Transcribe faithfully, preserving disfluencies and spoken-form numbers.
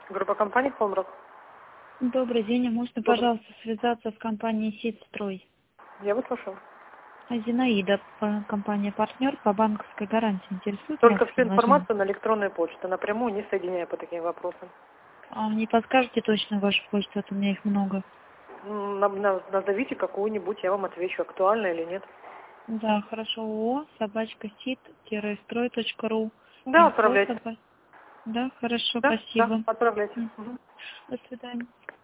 Группа компаний «Холмрок». Добрый день. А можно, Добрый. пожалуйста, связаться с компанией «Сидстрой»? Я вас слушаю. Зинаида, по- компания «Партнер» по банковской гарантии. Интересует Только ваше всю предложение? информацию на электронную почту, напрямую не соединяя по таким вопросам. А не подскажете точно вашу почту? А то у меня их много. М, на- на- Назовите какую-нибудь, я вам отвечу, актуально или нет. Да, хорошо. ООО, собачка, сид, строй точка ру. Да, Инфо, отправляйте. собачка. Да, хорошо, Да, да, спасибо. отправляйте. М. Мгм. До свидания.